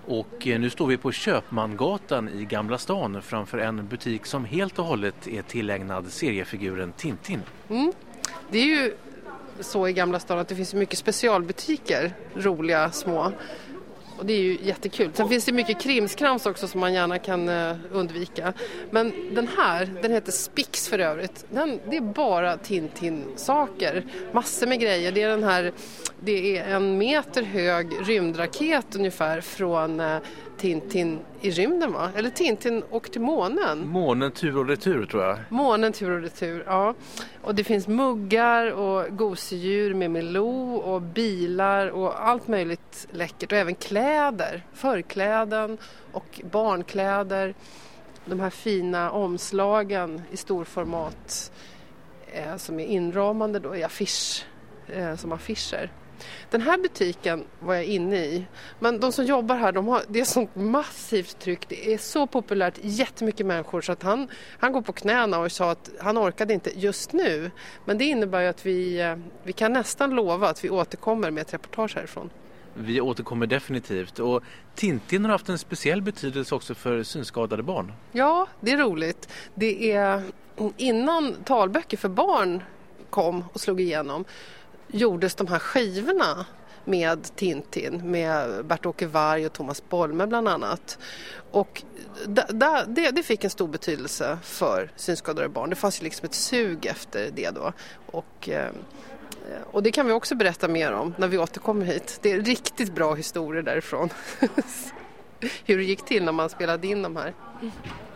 Och nu står vi på Köpmangatan i Gamla stan framför en butik som helt och hållet är tillägnad seriefiguren Tintin. Det är ju så i Gamla stan att det finns mycket specialbutiker, roliga, små. Och det är ju jättekul. Sen finns det mycket krimskrams också som man gärna kan undvika. Men den här, den heter Spix för övrigt. Det är bara Tintin-saker. Massor med grejer. Det är en meter hög rymdraket ungefär från Tintin i rymden, va? Eller Tintin och till månen. Månen tur och retur, tror jag. Månen tur och retur, ja. Och det finns muggar och gosedjur med Milou och bilar och allt möjligt läckert. Och även kläder, förkläden och barnkläder. De här fina omslagen i storformat som är inramande då i som affischer. Den här butiken var jag inne i, men de som jobbar här, det är sånt massivt tryck, det är så populärt, jättemycket människor, så att han går på knäna och sa att han orkade inte just nu, men det innebär ju att vi kan nästan lova att vi återkommer med ett reportage härifrån. Vi återkommer definitivt, och Tintin har haft en speciell betydelse också för synskadade barn. Ja, det är roligt. Det är innan talböcker för barn kom och slog igenom, gjordes de här skivorna med Tintin, med Bert-Åke Varg och Thomas Bolme bland annat. Och det fick en stor betydelse för synskadade barn. Det fanns ju liksom ett sug efter det då. Och det kan vi också berätta mer om när vi återkommer hit. Det är riktigt bra historier därifrån. Hur det gick till när man spelade in de här.